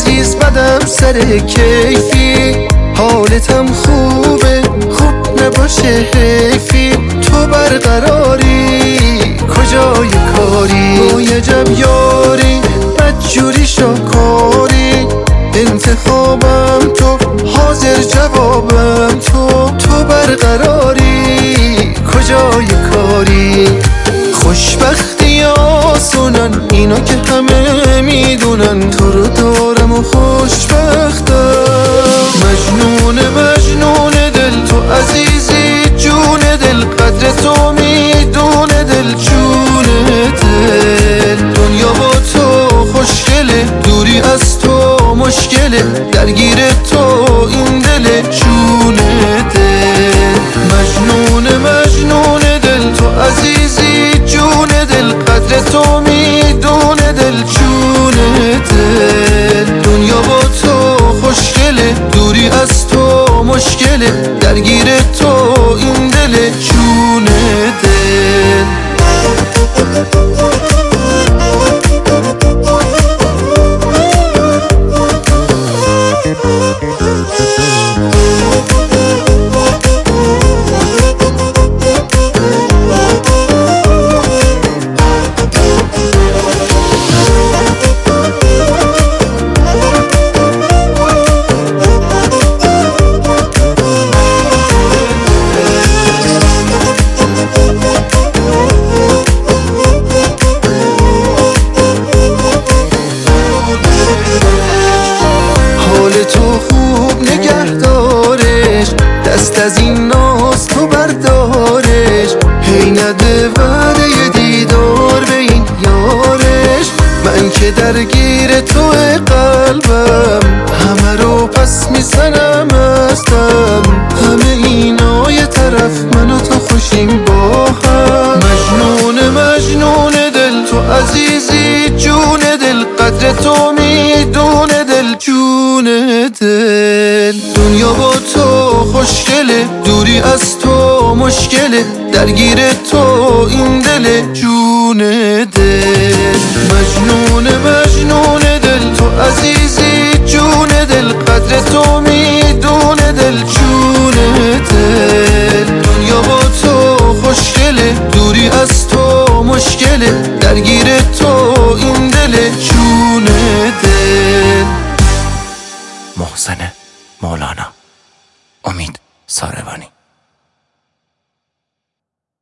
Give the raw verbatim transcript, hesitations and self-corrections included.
عزیز بدم سر کیفی، حالتم خوبه خوب نباشه حیفی، تو برقراری کجای کاری، با یه جب یاری بدجوری شاکاری، انتخابم تو حاضر جوابم تو، تو برقراری کجای کاری. خوشبختی آسونن اینا که همه میدونن، تو رو دارم و خوشبختم. مجنون مجنون دل تو عزیزی، جون دل قدر تو میدونه دل، جون دل. دنیا با تو خوشگله، دوری از تو مشکله، درگیر تو این دل، جون دل. مجنون مجنون دل تو عزیزی، جون دل قدر تو میدونه دل، جون دل. دنیا با تو خوشگله، دوری از تو مشکله، درگیر تو این دل، جون دل. تو خوب نگهدارش، دست از این ناز تو بردارش، هی نده وعده دیدار به این یارش. من که درگیر تو قلبم، همه رو پس میزنم ازدم، همه اینا یه طرف من و تو خوشیم با هم. مجنون مجنون دل تو عزیزی، جون دل قدر تو میدونه دل، جون دل. دنیا با تو خوشگله، دوری از تو مشکله، درگیر تو این دل، جون دل. مجنون مجنون دل تو عزیزی، جون دل قدر تو میدونه دل، جون دل. دنیا با تو خوشگله، دوری از تو مشکله، درگیر تو این دل، جون دل. محسن مولانا، امید ساروانی.